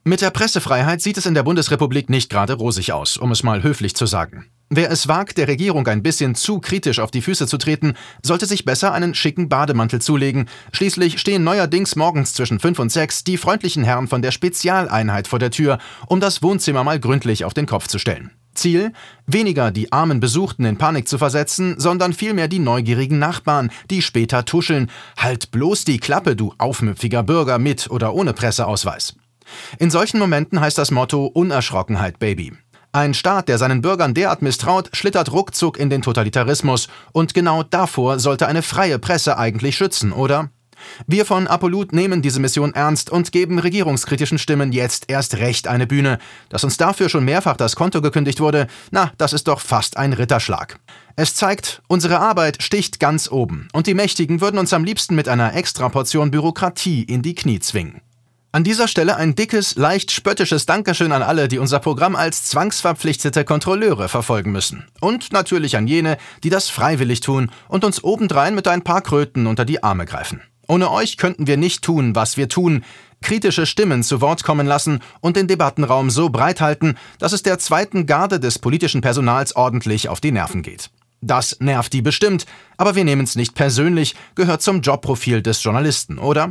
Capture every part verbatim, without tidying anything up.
Mit der Pressefreiheit sieht es in der Bundesrepublik nicht gerade rosig aus, um es mal höflich zu sagen. Wer es wagt, der Regierung ein bisschen zu kritisch auf die Füße zu treten, sollte sich besser einen schicken Bademantel zulegen. Schließlich stehen neuerdings morgens zwischen fünf und sechs die freundlichen Herren von der Spezialeinheit vor der Tür, um das Wohnzimmer mal gründlich auf den Kopf zu stellen. Ziel? Weniger die armen Besuchten in Panik zu versetzen, sondern vielmehr die neugierigen Nachbarn, die später tuscheln. Halt bloß die Klappe, du aufmüpfiger Bürger, mit oder ohne Presseausweis. In solchen Momenten heißt das Motto Unerschrockenheit, Baby. Ein Staat, der seinen Bürgern derart misstraut, schlittert ruckzuck in den Totalitarismus. Und genau davor sollte eine freie Presse eigentlich schützen, oder? Wir von Apollut nehmen diese Mission ernst und geben regierungskritischen Stimmen jetzt erst recht eine Bühne. Dass uns dafür schon mehrfach das Konto gekündigt wurde, na, das ist doch fast ein Ritterschlag. Es zeigt, unsere Arbeit sticht ganz oben und die Mächtigen würden uns am liebsten mit einer Extraportion Bürokratie in die Knie zwingen. An dieser Stelle ein dickes, leicht spöttisches Dankeschön an alle, die unser Programm als zwangsverpflichtete Kontrolleure verfolgen müssen. Und natürlich an jene, die das freiwillig tun und uns obendrein mit ein paar Kröten unter die Arme greifen. Ohne euch könnten wir nicht tun, was wir tun. Kritische Stimmen zu Wort kommen lassen und den Debattenraum so breit halten, dass es der zweiten Garde des politischen Personals ordentlich auf die Nerven geht. Das nervt die bestimmt, aber wir nehmen es nicht persönlich, gehört zum Jobprofil des Journalisten, oder?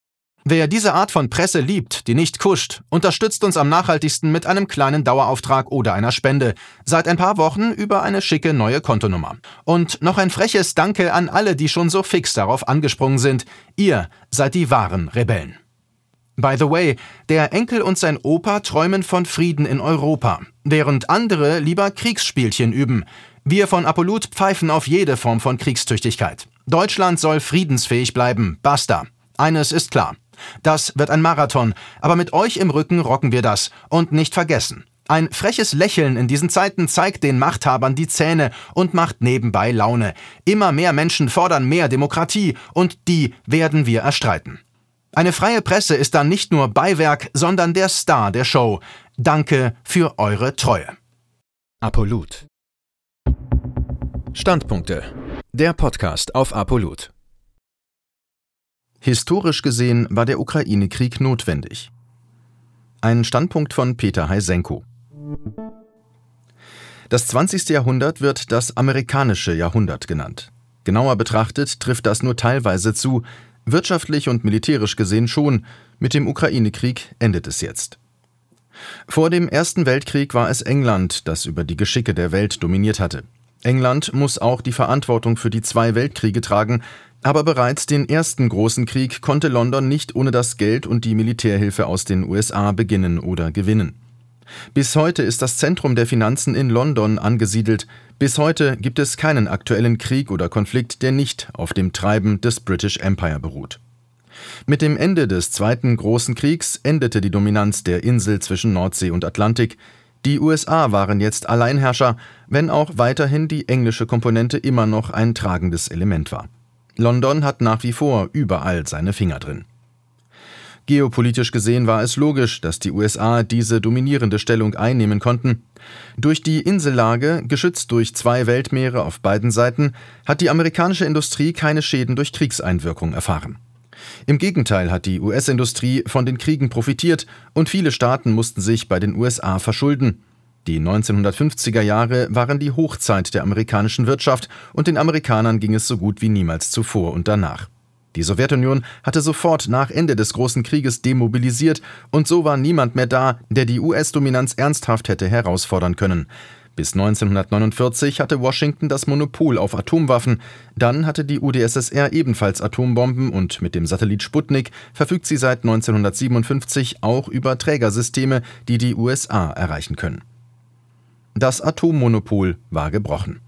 Wer diese Art von Presse liebt, die nicht kuscht, unterstützt uns am nachhaltigsten mit einem kleinen Dauerauftrag oder einer Spende. Seit ein paar Wochen über eine schicke neue Kontonummer. Und noch ein freches Danke an alle, die schon so fix darauf angesprungen sind. Ihr seid die wahren Rebellen. By the way, der Enkel und sein Opa träumen von Frieden in Europa, während andere lieber Kriegsspielchen üben. Wir von Apollut pfeifen auf jede Form von Kriegstüchtigkeit. Deutschland soll friedensfähig bleiben, basta. Eines ist klar. Das wird ein Marathon, aber mit euch im Rücken rocken wir das. Und nicht vergessen, ein freches Lächeln in diesen Zeiten zeigt den Machthabern die Zähne und macht nebenbei Laune. Immer mehr Menschen fordern mehr Demokratie und die werden wir erstreiten. Eine freie Presse ist dann nicht nur Beiwerk, sondern der Star der Show. Danke für eure Treue. Apollut. Standpunkte. Der Podcast auf Apollut. Historisch gesehen war der Ukraine-Krieg notwendig. Ein Standpunkt von Peter Heisenko. Das zwanzigste Jahrhundert wird das amerikanische Jahrhundert genannt. Genauer betrachtet trifft das nur teilweise zu, wirtschaftlich und militärisch gesehen schon, mit dem Ukraine-Krieg endet es jetzt. Vor dem Ersten Weltkrieg war es England, das über die Geschicke der Welt dominiert hatte. England muss auch die Verantwortung für die zwei Weltkriege tragen, aber bereits den ersten großen Krieg konnte London nicht ohne das Geld und die Militärhilfe aus den U S A beginnen oder gewinnen. Bis heute ist das Zentrum der Finanzen in London angesiedelt. Bis heute gibt es keinen aktuellen Krieg oder Konflikt, der nicht auf dem Treiben des British Empire beruht. Mit dem Ende des Zweiten Großen Kriegs endete die Dominanz der Insel zwischen Nordsee und Atlantik. Die U S A waren jetzt Alleinherrscher, wenn auch weiterhin die englische Komponente immer noch ein tragendes Element war. London hat nach wie vor überall seine Finger drin. Geopolitisch gesehen war es logisch, dass die U S A diese dominierende Stellung einnehmen konnten. Durch die Insellage, geschützt durch zwei Weltmeere auf beiden Seiten, hat die amerikanische Industrie keine Schäden durch Kriegseinwirkung erfahren. Im Gegenteil hat die U S-Industrie von den Kriegen profitiert und viele Staaten mussten sich bei den U S A verschulden. Die neunzehnhundertfünfziger Jahre waren die Hochzeit der amerikanischen Wirtschaft und den Amerikanern ging es so gut wie niemals zuvor und danach. Die Sowjetunion hatte sofort nach Ende des Großen Krieges demobilisiert und so war niemand mehr da, der die U S-Dominanz ernsthaft hätte herausfordern können. Bis neunzehnhundertneunundvierzig hatte Washington das Monopol auf Atomwaffen, dann hatte die U d S S R ebenfalls Atombomben und mit dem Satellit Sputnik verfügt sie seit neunzehnhundertsiebenundfünfzig auch über Trägersysteme, die die U S A erreichen können. Das Atommonopol war gebrochen.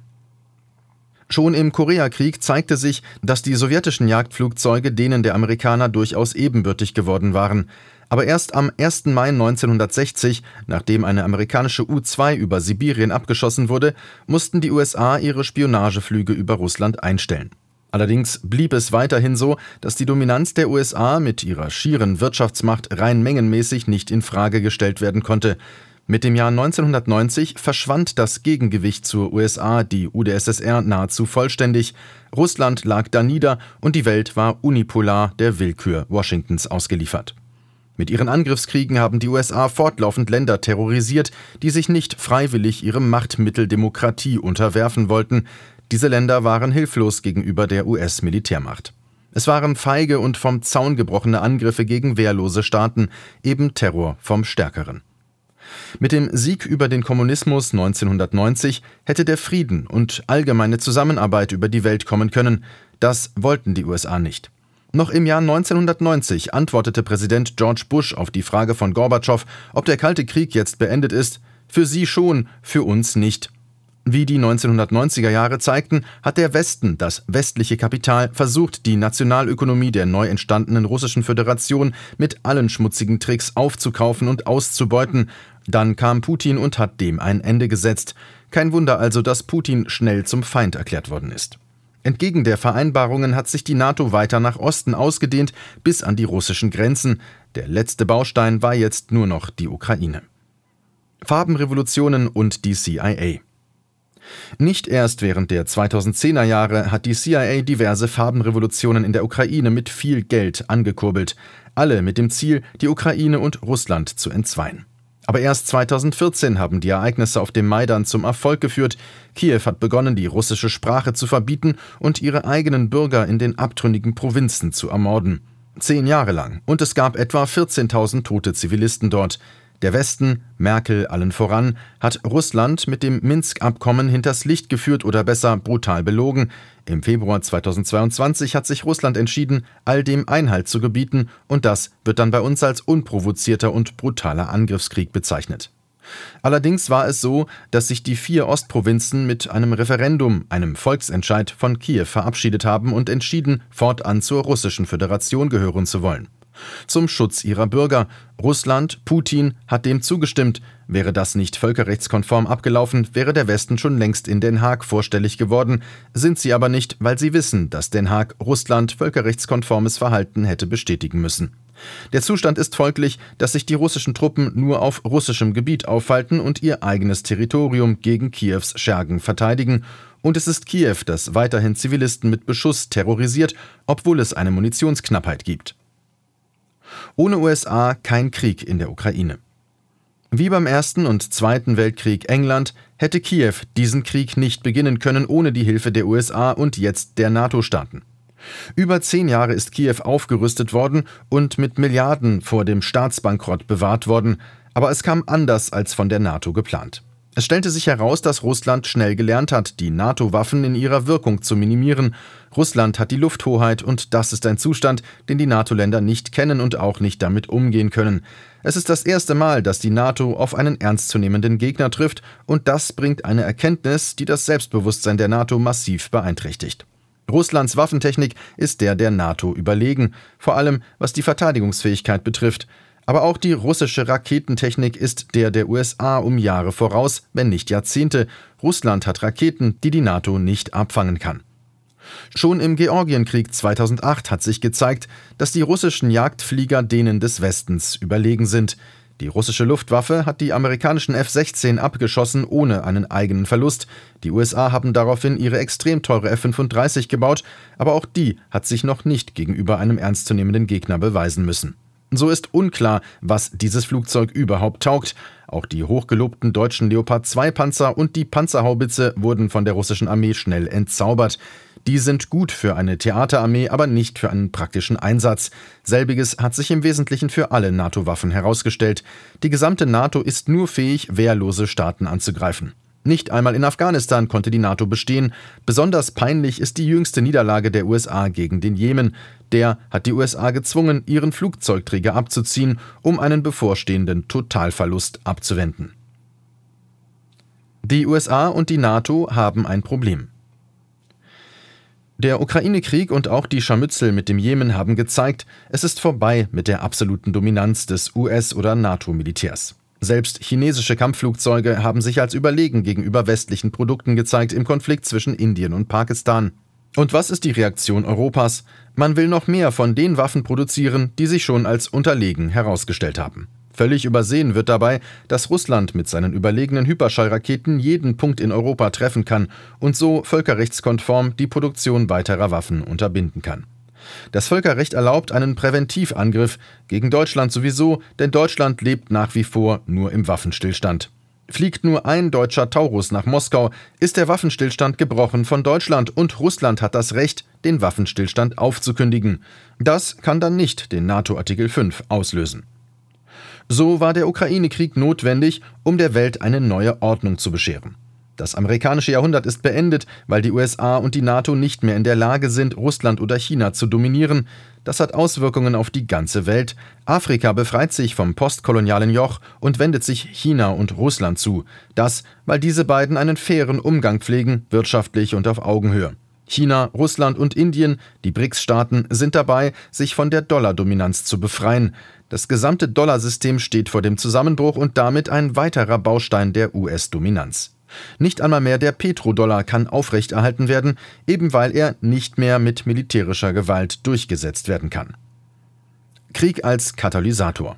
Schon im Koreakrieg zeigte sich, dass die sowjetischen Jagdflugzeuge denen der Amerikaner durchaus ebenbürtig geworden waren. Aber erst am ersten Mai neunzehnhundertsechzig, nachdem eine amerikanische U zwei über Sibirien abgeschossen wurde, mussten die U S A ihre Spionageflüge über Russland einstellen. Allerdings blieb es weiterhin so, dass die Dominanz der U S A mit ihrer schieren Wirtschaftsmacht rein mengenmäßig nicht in Frage gestellt werden konnte. Mit dem Jahr neunzehnhundertneunzig verschwand das Gegengewicht zur U S A, die U d S S R, nahezu vollständig. Russland lag da nieder und die Welt war unipolar der Willkür Washingtons ausgeliefert. Mit ihren Angriffskriegen haben die U S A fortlaufend Länder terrorisiert, die sich nicht freiwillig ihrem Machtmittel Demokratie unterwerfen wollten. Diese Länder waren hilflos gegenüber der U S-Militärmacht. Es waren feige und vom Zaun gebrochene Angriffe gegen wehrlose Staaten, eben Terror vom Stärkeren. Mit dem Sieg über den Kommunismus neunzehnhundertneunzig hätte der Frieden und allgemeine Zusammenarbeit über die Welt kommen können. Das wollten die U S A nicht. Noch im Jahr neunzehnhundertneunzig antwortete Präsident George Bush auf die Frage von Gorbatschow, ob der Kalte Krieg jetzt beendet ist: Für Sie schon, für uns nicht. Wie die neunzehnhundertneunziger Jahre zeigten, hat der Westen, das westliche Kapital, versucht, die Nationalökonomie der neu entstandenen Russischen Föderation mit allen schmutzigen Tricks aufzukaufen und auszubeuten. Dann kam Putin und hat dem ein Ende gesetzt. Kein Wunder also, dass Putin schnell zum Feind erklärt worden ist. Entgegen der Vereinbarungen hat sich die NATO weiter nach Osten ausgedehnt, bis an die russischen Grenzen. Der letzte Baustein war jetzt nur noch die Ukraine. Farbenrevolutionen und die C I A. Nicht erst während der zweitausendzehner Jahre hat die C I A diverse Farbenrevolutionen in der Ukraine mit viel Geld angekurbelt. Alle mit dem Ziel, die Ukraine und Russland zu entzweien. Aber erst zweitausendvierzehn haben die Ereignisse auf dem Maidan zum Erfolg geführt. Kiew hat begonnen, die russische Sprache zu verbieten und ihre eigenen Bürger in den abtrünnigen Provinzen zu ermorden. Zehn Jahre lang. Und es gab etwa vierzehntausend tote Zivilisten dort. Der Westen, Merkel allen voran, hat Russland mit dem Minsk-Abkommen hinters Licht geführt oder besser brutal belogen. Im Februar zweitausendzweiundzwanzig hat sich Russland entschieden, all dem Einhalt zu gebieten, und das wird dann bei uns als unprovozierter und brutaler Angriffskrieg bezeichnet. Allerdings war es so, dass sich die vier Ostprovinzen mit einem Referendum, einem Volksentscheid von Kiew verabschiedet haben und entschieden, fortan zur Russischen Föderation gehören zu wollen. Zum Schutz ihrer Bürger. Russland, Putin, hat dem zugestimmt. Wäre das nicht völkerrechtskonform abgelaufen, wäre der Westen schon längst in Den Haag vorstellig geworden. Sind sie aber nicht, weil sie wissen, dass Den Haag Russland völkerrechtskonformes Verhalten hätte bestätigen müssen. Der Zustand ist folglich, dass sich die russischen Truppen nur auf russischem Gebiet aufhalten und ihr eigenes Territorium gegen Kiews Schergen verteidigen. Und es ist Kiew, das weiterhin Zivilisten mit Beschuss terrorisiert, obwohl es eine Munitionsknappheit gibt. Ohne U S A kein Krieg in der Ukraine. Wie beim Ersten und Zweiten Weltkrieg England hätte Kiew diesen Krieg nicht beginnen können ohne die Hilfe der U S A und jetzt der NATO-Staaten. Über zehn Jahre ist Kiew aufgerüstet worden und mit Milliarden vor dem Staatsbankrott bewahrt worden, aber es kam anders als von der NATO geplant. Es stellte sich heraus, dass Russland schnell gelernt hat, die NATO-Waffen in ihrer Wirkung zu minimieren. Russland hat die Lufthoheit und das ist ein Zustand, den die NATO-Länder nicht kennen und auch nicht damit umgehen können. Es ist das erste Mal, dass die NATO auf einen ernstzunehmenden Gegner trifft und das bringt eine Erkenntnis, die das Selbstbewusstsein der NATO massiv beeinträchtigt. Russlands Waffentechnik ist der der NATO überlegen, vor allem was die Verteidigungsfähigkeit betrifft. Aber auch die russische Raketentechnik ist der der U S A um Jahre voraus, wenn nicht Jahrzehnte. Russland hat Raketen, die die NATO nicht abfangen kann. Schon im Georgienkrieg zweitausendacht hat sich gezeigt, dass die russischen Jagdflieger denen des Westens überlegen sind. Die russische Luftwaffe hat die amerikanischen F sechzehn abgeschossen ohne einen eigenen Verlust. Die U S A haben daraufhin ihre extrem teure F fünfunddreißig gebaut, aber auch die hat sich noch nicht gegenüber einem ernstzunehmenden Gegner beweisen müssen. So ist unklar, was dieses Flugzeug überhaupt taugt. Auch die hochgelobten deutschen Leopard zwei Panzer und die Panzerhaubitze wurden von der russischen Armee schnell entzaubert. Die sind gut für eine Theaterarmee, aber nicht für einen praktischen Einsatz. Selbiges hat sich im Wesentlichen für alle NATO-Waffen herausgestellt. Die gesamte NATO ist nur fähig, wehrlose Staaten anzugreifen. Nicht einmal in Afghanistan konnte die NATO bestehen. Besonders peinlich ist die jüngste Niederlage der U S A gegen den Jemen. Der hat die U S A gezwungen, ihren Flugzeugträger abzuziehen, um einen bevorstehenden Totalverlust abzuwenden. Die U S A und die NATO haben ein Problem. Der Ukraine-Krieg und auch die Scharmützel mit dem Jemen haben gezeigt, es ist vorbei mit der absoluten Dominanz des U S- oder NATO-Militärs. Selbst chinesische Kampfflugzeuge haben sich als überlegen gegenüber westlichen Produkten gezeigt im Konflikt zwischen Indien und Pakistan. Und was ist die Reaktion Europas? Man will noch mehr von den Waffen produzieren, die sich schon als unterlegen herausgestellt haben. Völlig übersehen wird dabei, dass Russland mit seinen überlegenen Hyperschallraketen jeden Punkt in Europa treffen kann und so völkerrechtskonform die Produktion weiterer Waffen unterbinden kann. Das Völkerrecht erlaubt einen Präventivangriff, gegen Deutschland sowieso, denn Deutschland lebt nach wie vor nur im Waffenstillstand. Fliegt nur ein deutscher Taurus nach Moskau, ist der Waffenstillstand gebrochen von Deutschland und Russland hat das Recht, den Waffenstillstand aufzukündigen. Das kann dann nicht den NATO-Artikel fünf auslösen. So war der Ukraine-Krieg notwendig, um der Welt eine neue Ordnung zu bescheren. Das amerikanische Jahrhundert ist beendet, weil die U S A und die NATO nicht mehr in der Lage sind, Russland oder China zu dominieren. Das hat Auswirkungen auf die ganze Welt. Afrika befreit sich vom postkolonialen Joch und wendet sich China und Russland zu. Das, weil diese beiden einen fairen Umgang pflegen, wirtschaftlich und auf Augenhöhe. China, Russland und Indien, die B R I C S-Staaten, sind dabei, sich von der Dollardominanz zu befreien. Das gesamte Dollarsystem steht vor dem Zusammenbruch und damit ein weiterer Baustein der U S-Dominanz. Nicht einmal mehr der Petrodollar kann aufrechterhalten werden, eben weil er nicht mehr mit militärischer Gewalt durchgesetzt werden kann. Krieg als Katalysator.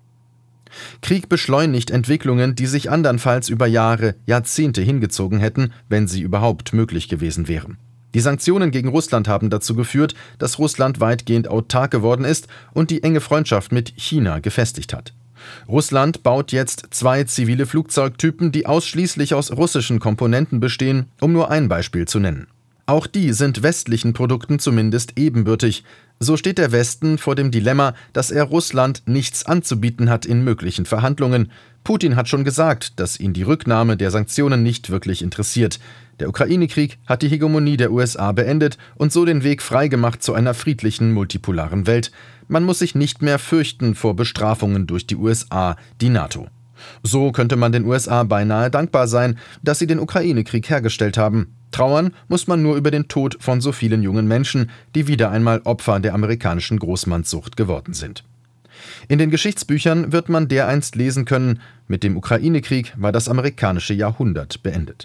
Krieg beschleunigt Entwicklungen, die sich andernfalls über Jahre, Jahrzehnte hingezogen hätten, wenn sie überhaupt möglich gewesen wären. Die Sanktionen gegen Russland haben dazu geführt, dass Russland weitgehend autark geworden ist und die enge Freundschaft mit China gefestigt hat. Russland baut jetzt zwei zivile Flugzeugtypen, die ausschließlich aus russischen Komponenten bestehen, um nur ein Beispiel zu nennen. Auch die sind westlichen Produkten zumindest ebenbürtig. So steht der Westen vor dem Dilemma, dass er Russland nichts anzubieten hat in möglichen Verhandlungen. Putin hat schon gesagt, dass ihn die Rücknahme der Sanktionen nicht wirklich interessiert. Der Ukraine-Krieg hat die Hegemonie der U S A beendet und so den Weg freigemacht zu einer friedlichen, multipolaren Welt. Man muss sich nicht mehr fürchten vor Bestrafungen durch die U S A, die NATO. So könnte man den U S A beinahe dankbar sein, dass sie den Ukraine-Krieg hergestellt haben. Trauern muss man nur über den Tod von so vielen jungen Menschen, die wieder einmal Opfer der amerikanischen Großmannssucht geworden sind. In den Geschichtsbüchern wird man dereinst lesen können, mit dem Ukraine-Krieg war das amerikanische Jahrhundert beendet.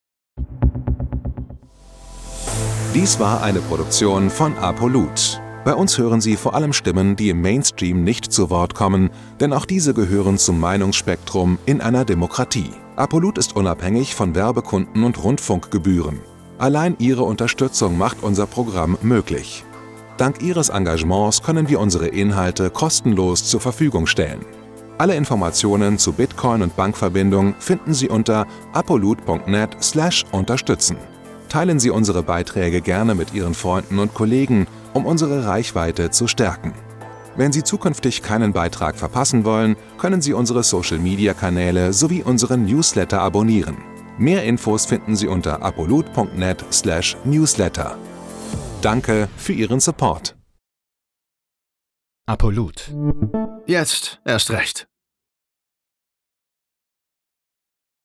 Dies war eine Produktion von Apolut. Bei uns hören Sie vor allem Stimmen, die im Mainstream nicht zu Wort kommen, denn auch diese gehören zum Meinungsspektrum in einer Demokratie. Apolut ist unabhängig von Werbekunden und Rundfunkgebühren. Allein Ihre Unterstützung macht unser Programm möglich. Dank Ihres Engagements können wir unsere Inhalte kostenlos zur Verfügung stellen. Alle Informationen zu Bitcoin und Bankverbindung finden Sie unter apolut punkt net slash unterstützen. Teilen Sie unsere Beiträge gerne mit Ihren Freunden und Kollegen, um unsere Reichweite zu stärken. Wenn Sie zukünftig keinen Beitrag verpassen wollen, können Sie unsere Social-Media-Kanäle sowie unseren Newsletter abonnieren. Mehr Infos finden Sie unter apolut punkt net slash newsletter. Danke für Ihren Support. Apolut. Jetzt erst recht.